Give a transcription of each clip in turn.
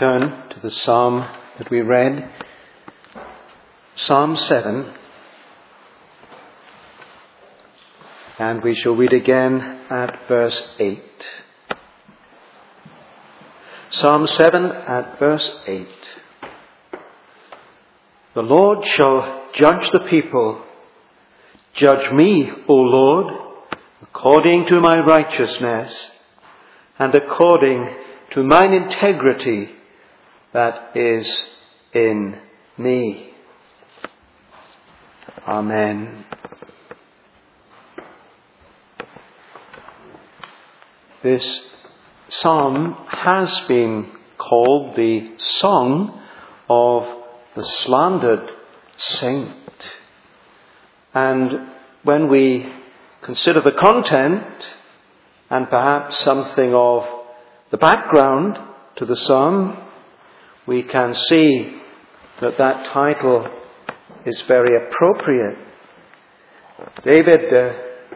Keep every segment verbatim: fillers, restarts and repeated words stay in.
turn to the psalm that we read, Psalm seven, and we shall read again at verse eight. Psalm seven at verse eight. The Lord shall judge the people. Judge me, O Lord, according to my righteousness and according to mine integrity that is in me. Amen. This psalm has been called the Song of the Slandered Saint. And when we consider the content and perhaps something of the background to the psalm, we can see that that title is very appropriate. David uh,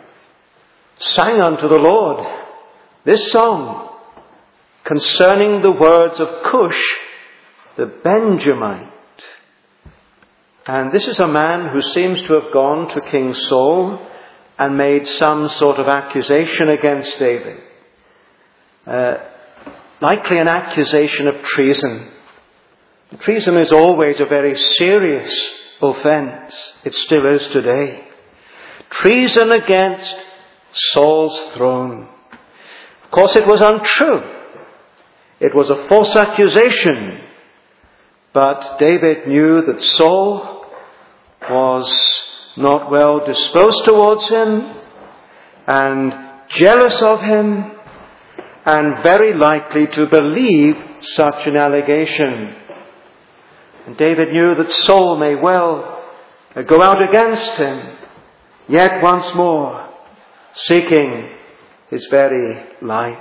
sang unto the Lord this song concerning the words of Cush, the Benjamite. And this is a man who seems to have gone to King Saul and made some sort of accusation against David. Uh, likely an accusation of treason. Treason is always a very serious offence. It still is today. Treason against Saul's throne. Of course, it was untrue. It was a false accusation. But David knew that Saul was not well disposed towards him and jealous of him and very likely to believe such an allegation. And David knew that Saul may well go out against him, yet once more seeking his very life.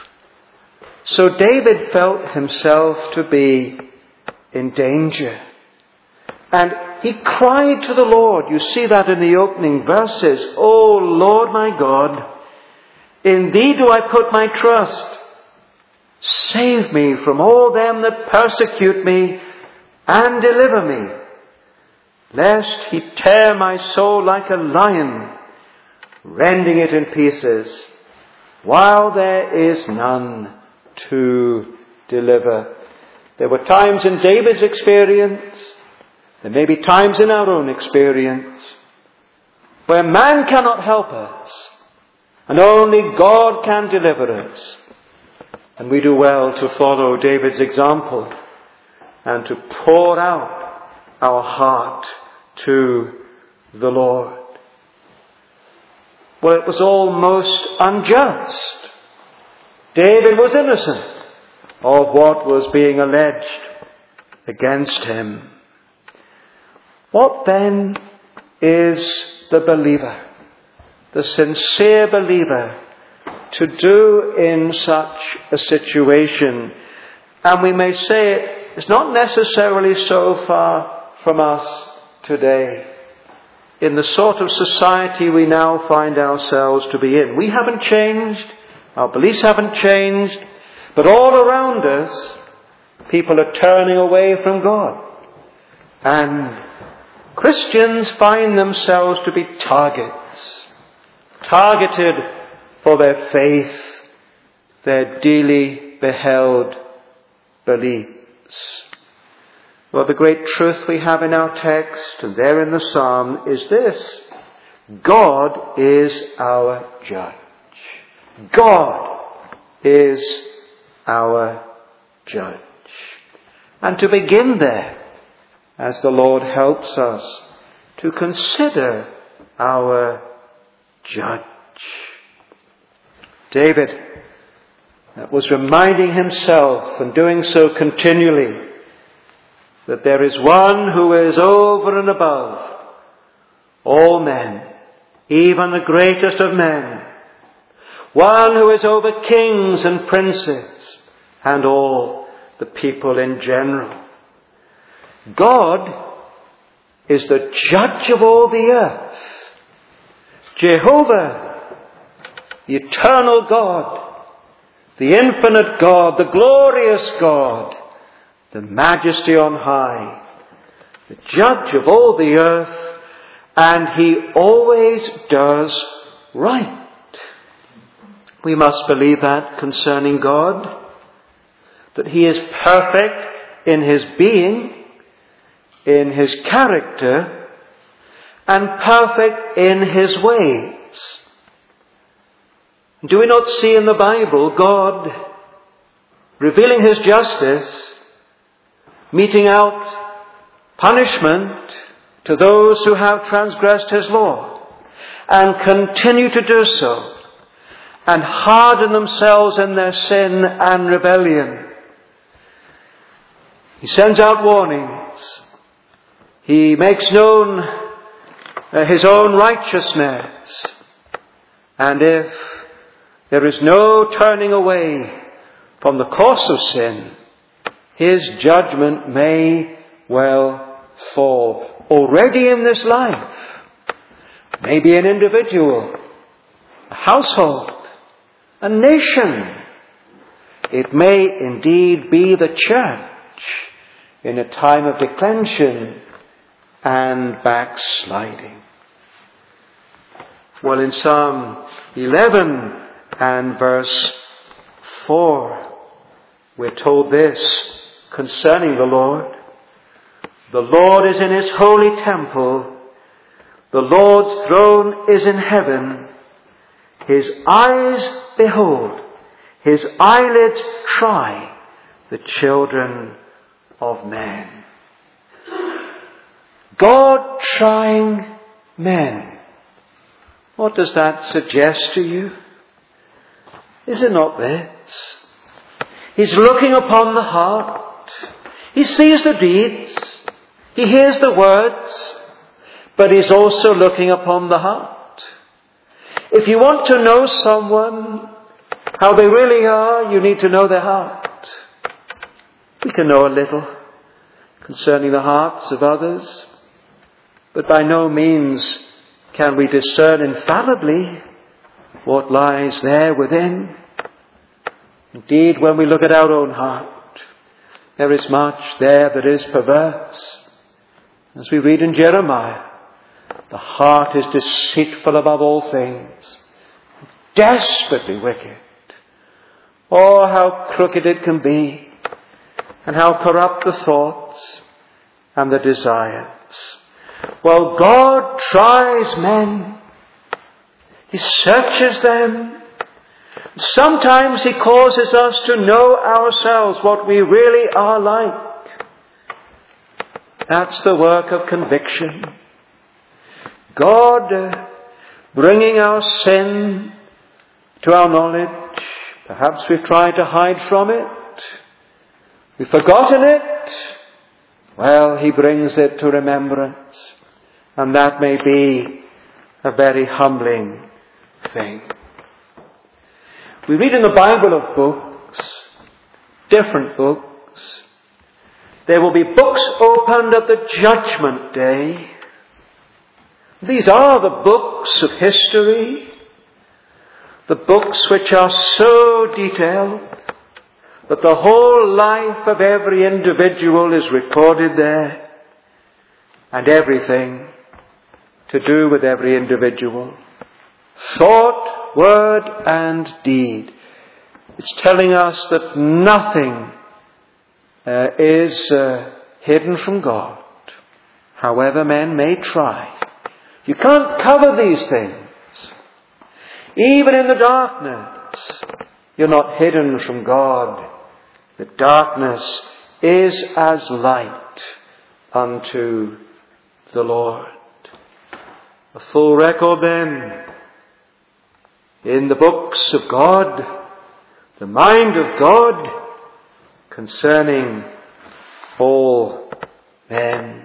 So David felt himself to be in danger. And he cried to the Lord. You see that in the opening verses. O Lord my God, in thee do I put my trust. Save me from all them that persecute me and deliver me, lest he tear my soul like a lion, rending it in pieces, while there is none to deliver. There were times in David's experience, there may be times in our own experience, where man cannot help us, and only God can deliver us. And we do well to follow David's example and to pour out our heart to the Lord. Well, it was almost unjust. David was innocent of what was being alleged against him. What then is the believer, the sincere believer, to do in such a situation? And we may say it's not necessarily so far from us today, in the sort of society we now find ourselves to be in. We haven't changed, our beliefs haven't changed, but all around us, people are turning away from God. And Christians find themselves to be targets, targeted for their faith, their dearly beheld beliefs. Well, the great truth we have in our text and there in the psalm is this: God is our judge. God is our judge. And to begin there, as the Lord helps us to consider our judge. David was reminding himself, and doing so continually, that there is one who is over and above all men, even the greatest of men. One who is over kings and princes and all the people in general. God is the judge of all the earth. Jehovah, the eternal God, the infinite God, the glorious God, the majesty on high, the judge of all the earth, and he always does right. We must believe that concerning God, that he is perfect in his being, in his character, and perfect in his ways. Do we not see in the Bible God revealing his justice, meting out punishment to those who have transgressed his law, and continue to do so, and harden themselves in their sin and rebellion? He sends out warnings. He makes known uh, his own righteousness. And if there is no turning away from the course of sin, his judgment may well fall already in this life. Maybe an individual, a household, a nation. It may indeed be the church in a time of declension and backsliding. Well, in Psalm eleven and verse four, we're told this concerning the Lord. The Lord is in his holy temple. The Lord's throne is in heaven. His eyes behold, his eyelids try the children of men. God trying men. What does that suggest to you? Is it not this? He's looking upon the heart. He sees the deeds. He hears the words. But he's also looking upon the heart. If you want to know someone, how they really are, you need to know their heart. We can know a little concerning the hearts of others, but by no means can we discern infallibly what lies there within. Indeed, when we look at our own heart, there is much there that is perverse. As we read in Jeremiah, the heart is deceitful above all things, desperately wicked. Oh, how crooked it can be, and how corrupt the thoughts and the desires. Well, God tries men. He searches them. Sometimes he causes us to know ourselves, what we really are like. That's the work of conviction. God uh, bringing our sin to our knowledge. Perhaps we've tried to hide from it. We've forgotten it. Well, he brings it to remembrance. And that may be a very humbling thing. We read in the Bible of books, different books. There will be books opened at the judgment day. These are the books of history, the books which are so detailed that the whole life of every individual is recorded there, and everything to do with every individual. Thought, word, and deed. It's telling us that nothing uh, is uh, hidden from God, however men may try. You can't cover these things. Even in the darkness, you're not hidden from God. The darkness is as light unto the Lord. A full record then in the books of God, the mind of God concerning all men.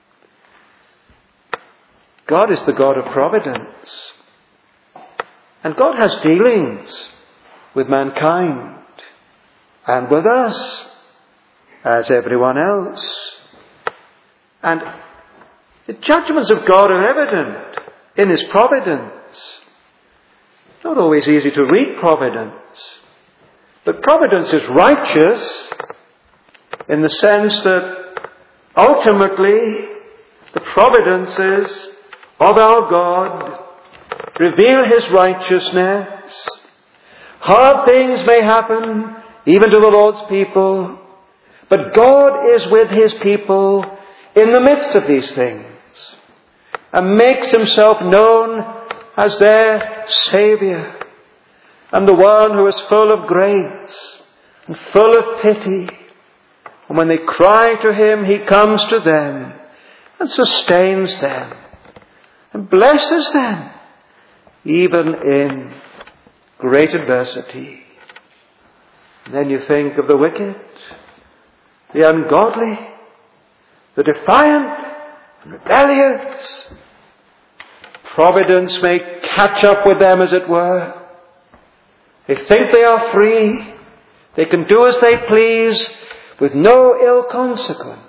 God is the God of providence. And God has dealings with mankind and with us as everyone else. And the judgments of God are evident in his providence. It's not always easy to read providence. But providence is righteous. in the sense that ultimately the providences of our God reveal His righteousness. Hard things may happen even to the Lord's people, but God is with His people in the midst of these things and makes Himself known as their Saviour and the one who is full of grace and full of pity. And when they cry to Him, He comes to them and sustains them and blesses them even in great adversity. And then you think of the wicked, the ungodly, the defiant and rebellious. Providence may catch up with them, as it were. They think they are free. They can do as they please with no ill consequence.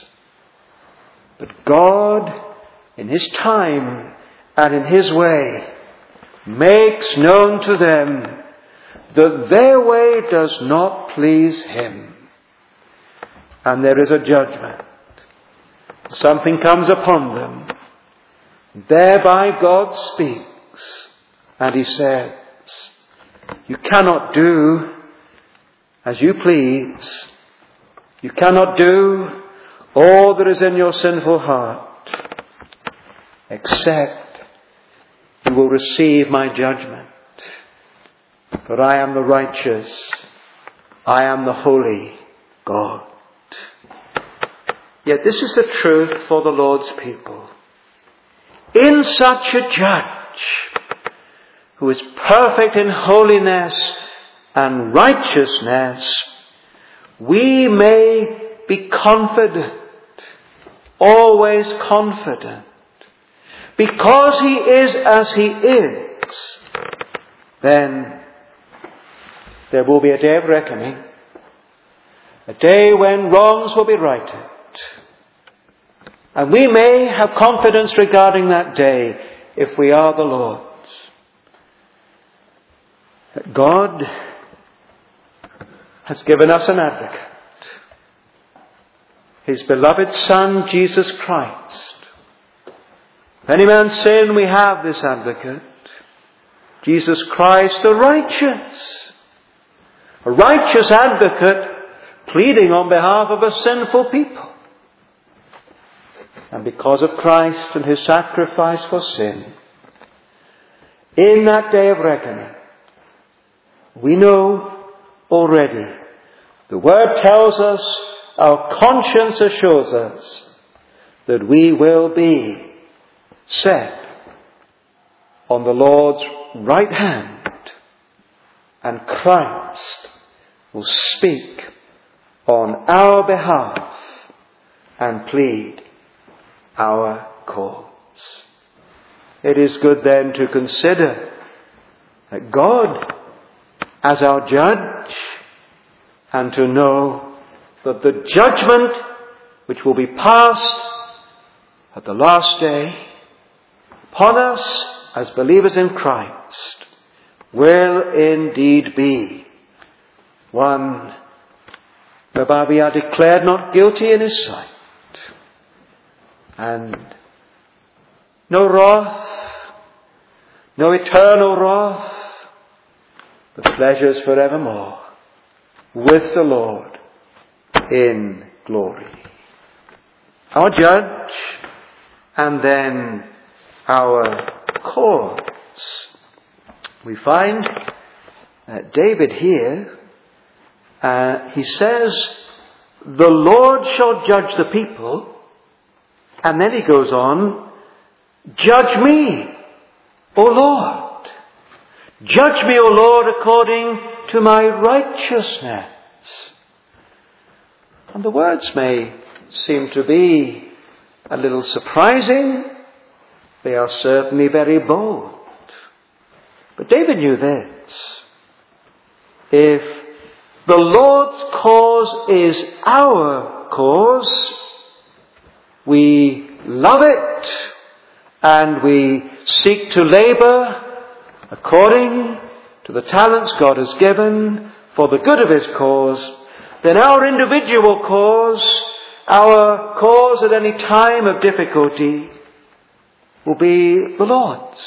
But God, in His time and in His way, makes known to them that their way does not please Him. And there is a judgment. Something comes upon them. Thereby God speaks, and He says, you cannot do as you please. You cannot do all that is in your sinful heart, except you will receive my judgment. For I am the righteous, I am the holy God. Yet this is the truth for the Lord's people. In such a judge, who is perfect in holiness and righteousness, we may be confident, always confident, because He is as He is. Then there will be a day of reckoning, a day when wrongs will be righted. And we may have confidence regarding that day if we are the Lord's. That God has given us an advocate, His beloved Son, Jesus Christ. If any man sin, we have this advocate, Jesus Christ the righteous. A righteous advocate pleading on behalf of a sinful people. And because of Christ and His sacrifice for sin, in that day of reckoning, we know already, the Word tells us, our conscience assures us, that we will be set on the Lord's right hand, and Christ will speak on our behalf and plead our cause. It is good then to consider that God as our judge, and to know that the judgment which will be passed at the last day upon us as believers in Christ will indeed be one whereby we are declared not guilty in His sight, and no wrath, no eternal wrath, but pleasures forevermore with the Lord in glory. Our judge, and then our cause. We find uh, David here, uh, he says, the Lord shall judge the people, and then he goes on, judge me, O Lord. Judge me, O Lord, according to my righteousness. And the words may seem to be a little surprising. They are certainly very bold. But David knew this. If the Lord's cause is our cause, we love it and we seek to labour according to the talents God has given for the good of His cause, then our individual cause, our cause at any time of difficulty, will be the Lord's.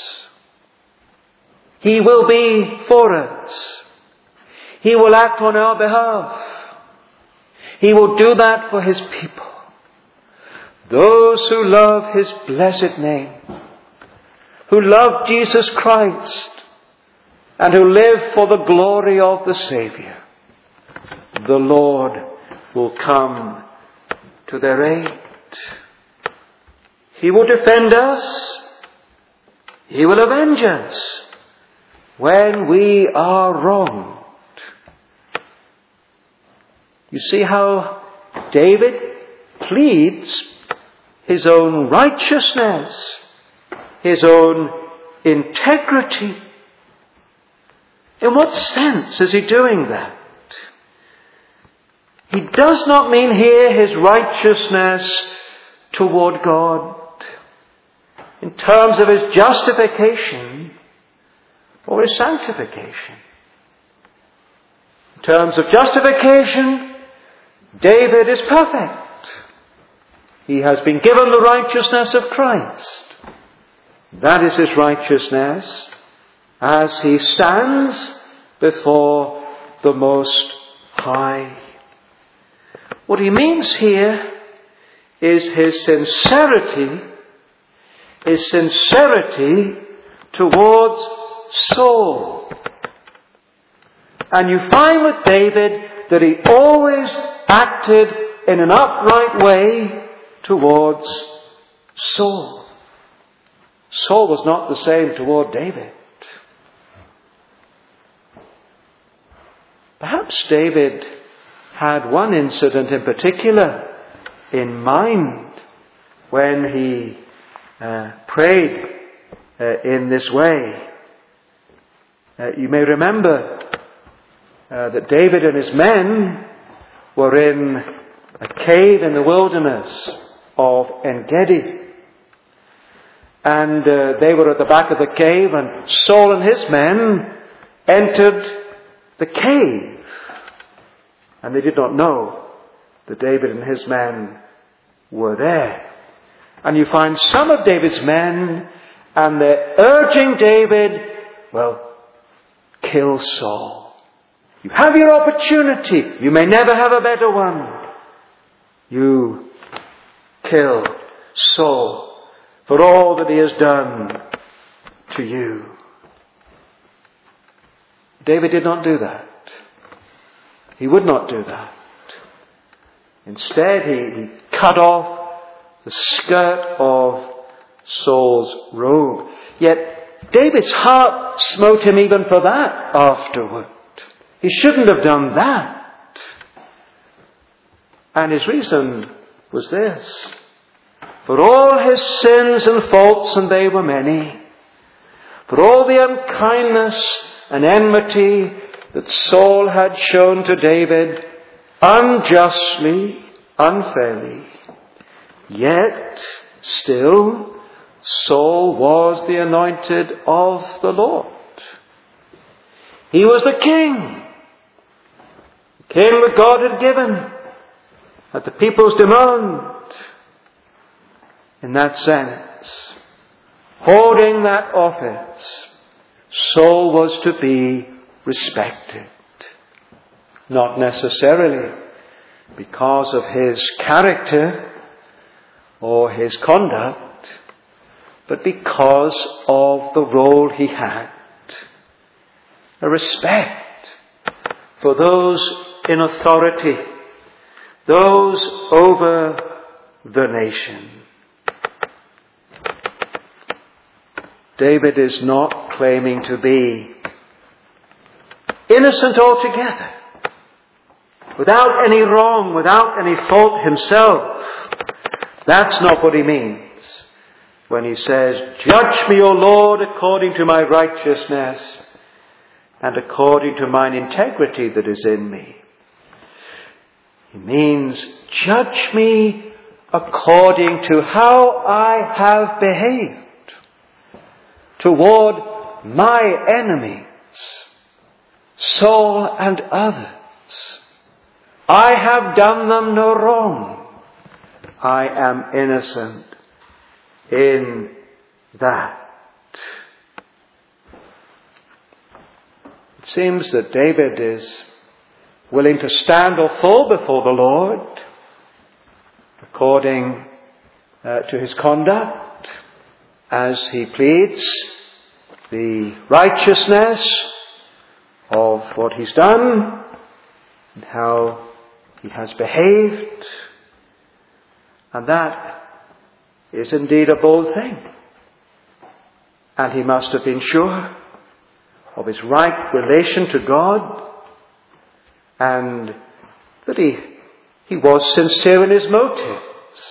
He will be for us. He will act on our behalf. He will do that for His people. Those who love His blessed name, who love Jesus Christ, and who live for the glory of the Saviour, the Lord will come to their aid. He will defend us. He will avenge us when we are wronged. You see how David pleads his own righteousness, his own integrity. In what sense is he doing that? He does not mean here his righteousness toward God in terms of his justification or his sanctification. In terms of justification, David is perfect. He has been given the righteousness of Christ. That is his righteousness as he stands before the Most High. What he means here is his sincerity, his sincerity towards Saul. And you find with David that he always acted in an upright way towards Saul. Saul was not the same toward David. Perhaps David had one incident in particular in mind when he uh, prayed uh, in this way. Uh, you may remember uh, that David and his men were in a cave in the wilderness of En-Gedi. And uh, they were at the back of the cave, and Saul and his men entered the cave. And they did not know that David and his men were there. And you find some of David's men, and they're urging David, well, kill Saul. You have your opportunity. You may never have a better one. You kill Saul for all that he has done to you. David did not do that. He would not do that. Instead, he, he cut off the skirt of Saul's robe. Yet David's heart smote him even for that afterward. He shouldn't have done that. And his reason was this: for all his sins and faults, and they were many, for all the unkindness and enmity that Saul had shown to David, unjustly, unfairly, yet still Saul was the anointed of the Lord. He was the king, the king that God had given at the people's demand. In that sense, holding that office, Saul was to be respected. Not necessarily because of his character or his conduct, but because of the role he had. A respect for those in authority, those over the nation. David is not claiming to be innocent altogether, without any wrong, without any fault himself. That's not what he means when he says, "Judge me, O Lord, according to my righteousness and according to mine integrity that is in me." He means, judge me according to how I have behaved toward my enemies, Saul and others. I have done them no wrong. I am innocent in that. It seems that David is willing to stand or fall before the Lord according uh, to his conduct as he pleads the righteousness of what he's done and how he has behaved. And that is indeed a bold thing. And he must have been sure of his right relation to God, and that he, he was sincere in his motives.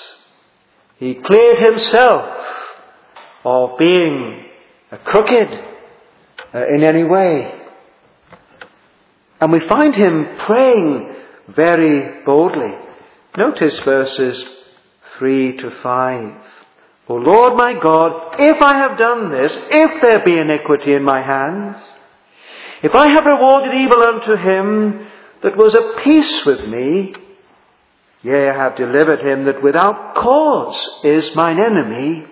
He cleared himself of being crooked uh, in any way. And we find him praying very boldly. Notice verses three to five. O Lord my God, if I have done this, if there be iniquity in my hands, if I have rewarded evil unto him that was at peace with me, yea, I have delivered him that without cause is mine enemy,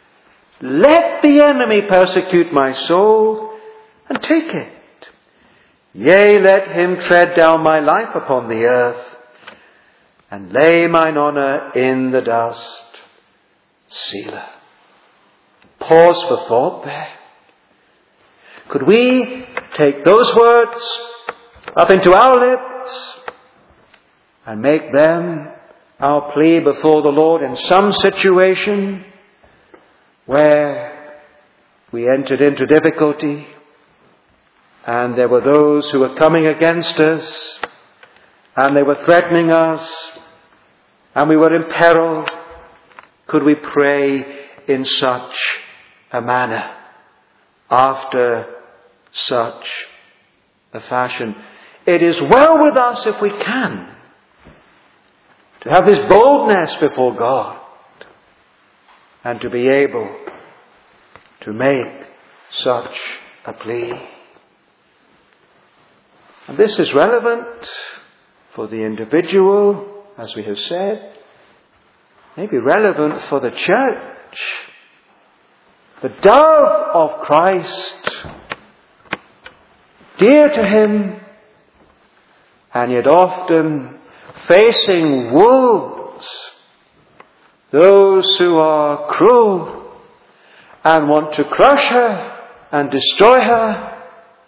let the enemy persecute my soul, and take it. Yea, let him tread down my life upon the earth, and lay mine honour in the dust. Selah. Pause for thought there. Could we take those words up into our lips and make them our plea before the Lord in some situation where we entered into difficulty and there were those who were coming against us and they were threatening us and we were in peril? Could we pray in such a manner, after such a fashion? It is well with us if we can to have this boldness before God and to be able to make such a plea. And this is relevant for the individual, as we have said, maybe relevant for the church. The dove of Christ, dear to him, and yet often facing wolves, those who are cruel and want to crush her and destroy her,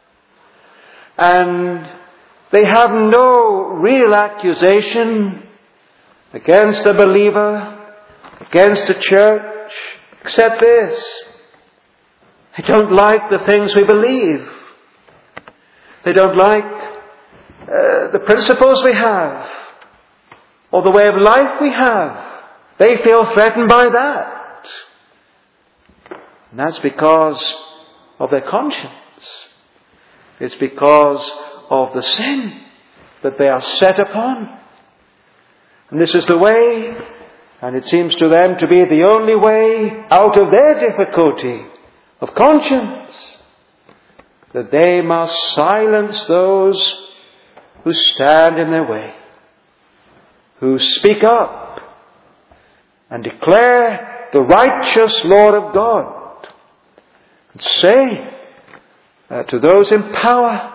and they have no real accusation against the believer, against the church, except this: they don't like the things we believe. They don't like uh, the principles we have, or the way of life we have. They feel threatened by that. And that's because of their conscience. It's because of the sin that they are set upon. And this is the way, and it seems to them to be the only way out of their difficulty of conscience, that they must silence those who stand in their way, who speak up and declare the righteous Lord of God, and say uh, to those in power,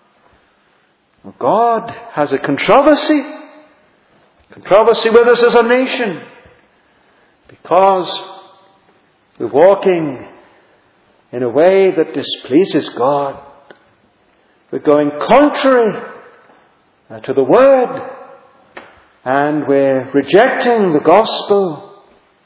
God has a controversy, controversy with us as a nation, because we're walking in a way that displeases God. We're going contrary uh, to the Word, and we're rejecting the gospel.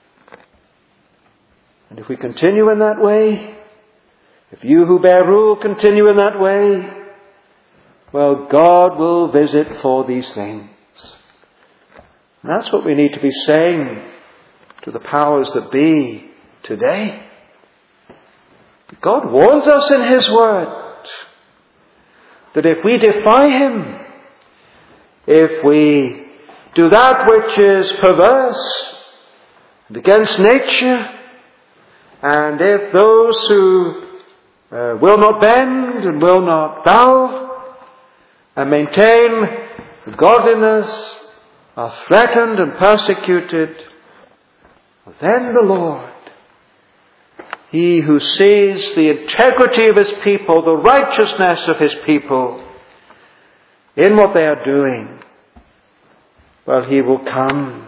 And if we continue in that way, if you who bear rule continue in that way, well, God will visit for these things. And that's what we need to be saying to the powers that be today. God warns us in His Word that if we defy Him, if we do that which is perverse and against nature, and if those who uh, will not bend and will not bow and maintain godliness are threatened and persecuted, then the Lord, He who sees the integrity of His people, the righteousness of His people in what they are doing, well, He will come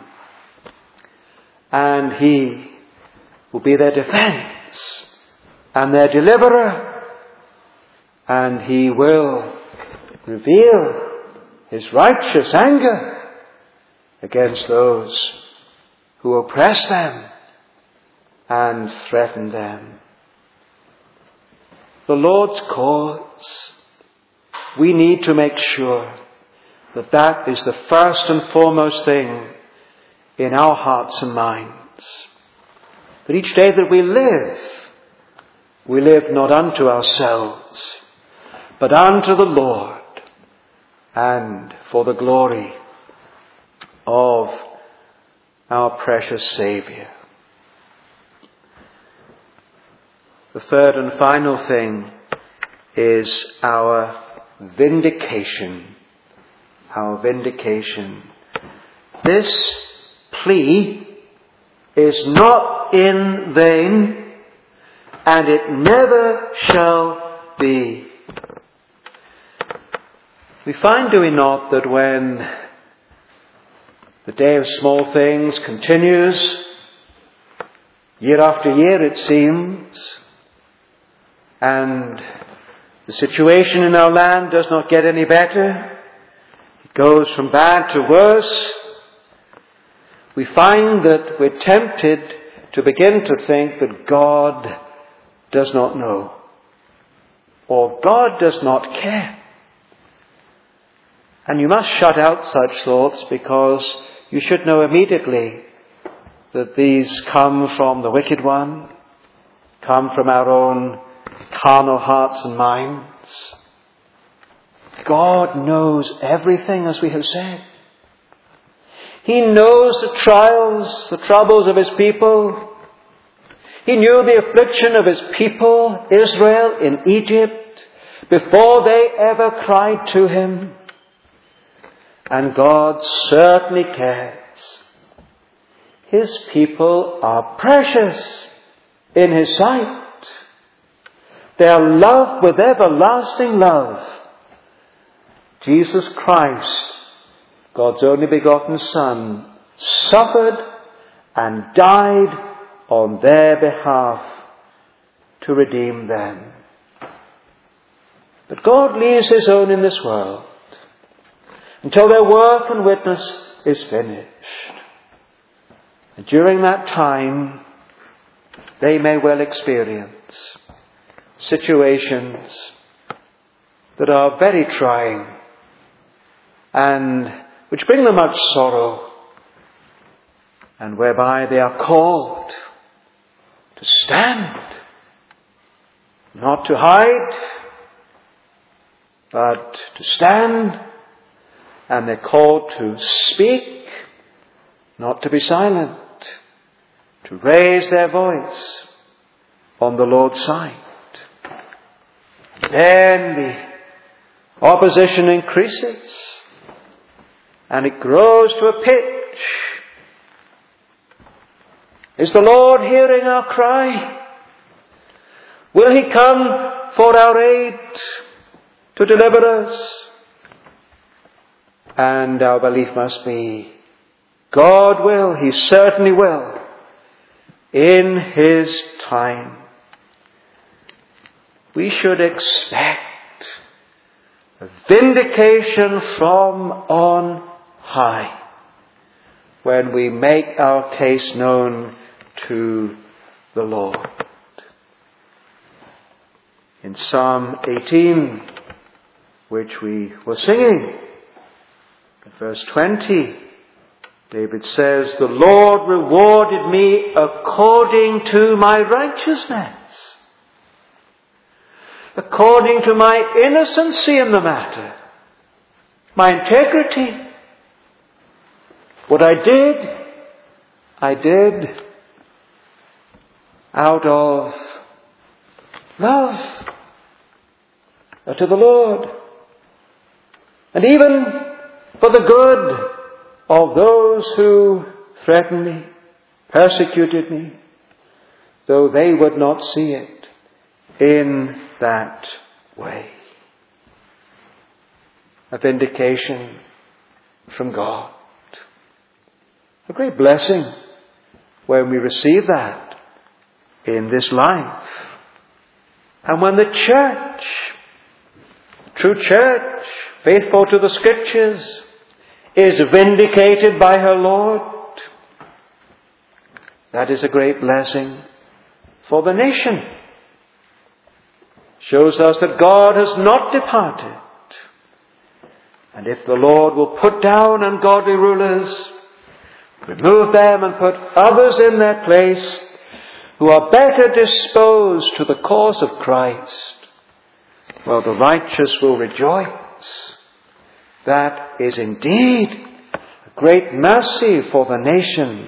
and He will be their defense and their deliverer, and He will reveal His righteous anger against those who oppress them and threaten them. The Lord's cause, we need to make sure that that is the first and foremost thing in our hearts and minds. That each day that we live, we live not unto ourselves, but unto the Lord and for the glory of our precious Saviour. The third and final thing is our vindication. Our vindication. This plea is not in vain, and it never shall be. We find, do we not, that when the day of small things continues, year after year it seems, and the situation in our land does not get any better, it goes from bad to worse, we find that we're tempted to begin to think that God does not know, or God does not care. And you must shut out such thoughts, because you should know immediately that these come from the wicked one, come from our own carnal hearts and minds. God knows everything, as we have said. He knows the trials, the troubles of His people. He knew the affliction of His people, Israel, in Egypt, before they ever cried to Him. And God certainly cares. His people are precious in His sight. They are loved with everlasting love. Jesus Christ, God's only begotten Son, suffered and died on their behalf to redeem them. But God leaves His own in this world until their work and witness is finished. And during that time, they may well experience situations that are very trying and which bring them much sorrow, and whereby they are called to stand, not to hide, but to stand, and they're called to speak, not to be silent, to raise their voice on the Lord's side. Then the opposition increases, and it grows to a pitch. Is the Lord hearing our cry? Will He come for our aid to deliver us? And our belief must be, God will, He certainly will, in His time. We should expect a vindication from on high when we make our case known to the Lord. In Psalm eighteen, which we were singing, verse twenty, David says, "The Lord rewarded me according to my righteousness, according to my innocency in the matter, my integrity. What I did, I did out of love to the Lord. And even for the good of those who threatened me, persecuted me, though they would not see it in that way. A vindication from God. A great blessing when we receive that in this life. And when the church, true church, faithful to the Scriptures, is vindicated by her Lord, that is a great blessing for the nation. Shows us that God has not departed. And if the Lord will put down ungodly rulers, remove them and put others in their place who are better disposed to the cause of Christ, well, the righteous will rejoice. That is indeed a great mercy for the nation.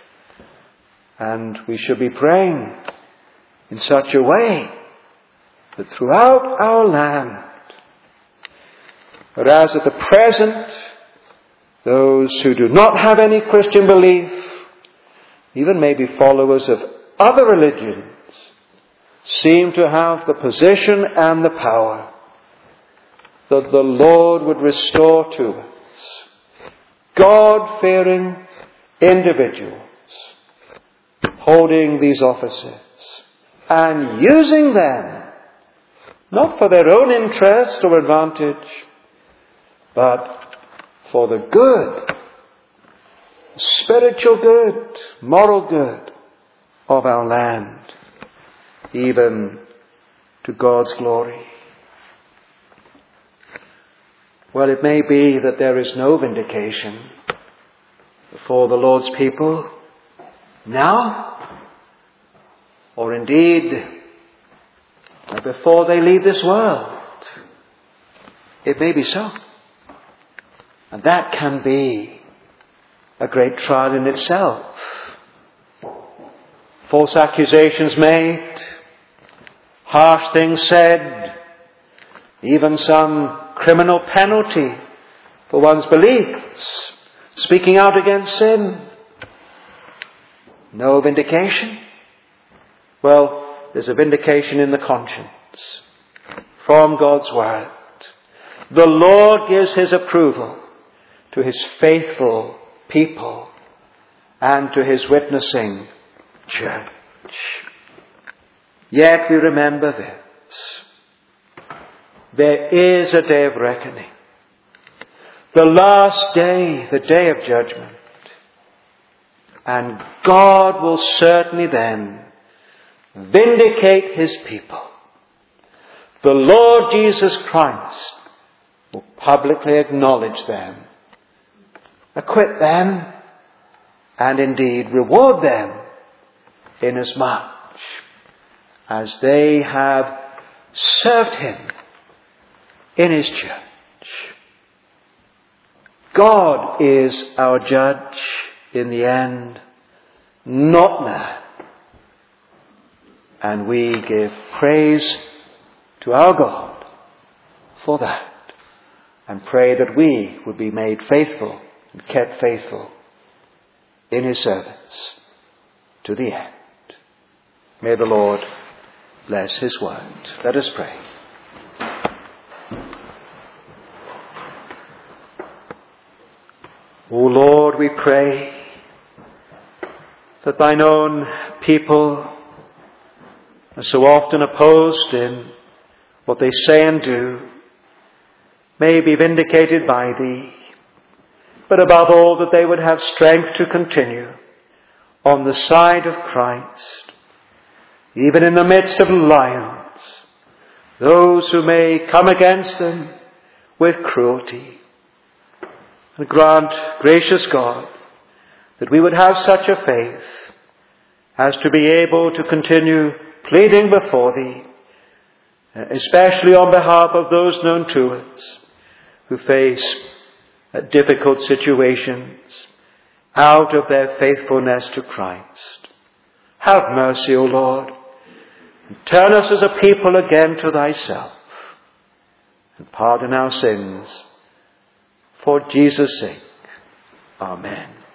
And we should be praying in such a way that throughout our land, whereas at the present, those who do not have any Christian belief, even maybe followers of other religions, seem to have the position and the power, that the Lord would restore to us God-fearing individuals holding these offices and using them not for their own interest or advantage, but for the good, spiritual good, moral good of our land, even to God's glory. Well, it may be that there is no vindication for the Lord's people now, or indeed before they leave this world. It may be so. And that can be a great trial in itself. False accusations made, harsh things said, even some criminal penalty for one's beliefs, speaking out against sin. No vindication? Well, there's a vindication in the conscience from God's Word. The Lord gives His approval to His faithful people and to His witnessing church. Yet we remember this. There is a day of reckoning. The last day, the day of judgment. And God will certainly then vindicate His people. The Lord Jesus Christ will publicly acknowledge them, acquit them, and indeed reward them inasmuch as they have served Him in His church. God is our judge in the end, not man. And we give praise to our God for that, and pray that we would be made faithful and kept faithful in His service to the end. May the Lord bless His word. Let us pray. O Lord, we pray that Thine own people are so often opposed in what they say and do may be vindicated by Thee, but above all that they would have strength to continue on the side of Christ, even in the midst of lions, those who may come against them with cruelty. And grant, gracious God, that we would have such a faith as to be able to continue pleading before Thee, especially on behalf of those known to us who face difficult situations out of their faithfulness to Christ. Have mercy, O Lord, and turn us as a people again to Thyself, and pardon our sins for Jesus' sake. Amen.